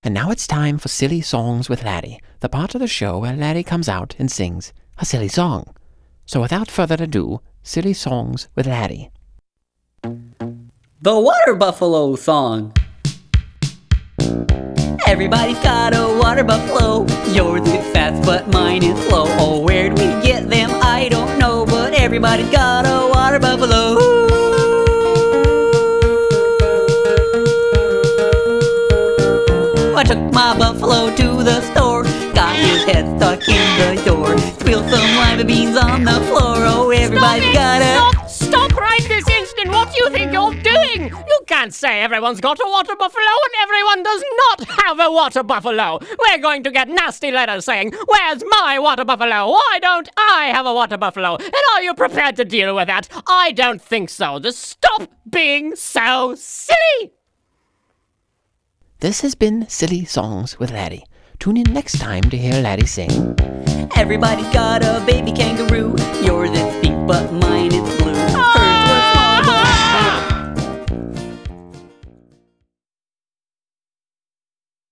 And now it's time for Silly Songs with Laddie, the part of the show where Laddie comes out and sings a silly song. So without further ado, Silly Songs with Laddie. The Water Buffalo Song. Everybody's got a water buffalo. Yours is fast, but mine is slow. Oh, where'd we get them? I don't know, but everybody's got a water buffalo. I took my buffalo to the store, got his head stuck in the door, spilled some lima beans on the floor. Oh, everybody's got a... Stop right this instant! What do you think you're doing? You can't say everyone's got a water buffalo and everyone does not have a water buffalo. We're going to get nasty letters saying, "Where's my water buffalo? Why don't I have a water buffalo?" And are you prepared to deal with that? I don't think so. Just stop being so silly! This has been Silly Songs with Laddie. Tune in next time to hear Laddie sing. Everybody's got a baby kangaroo. Yours is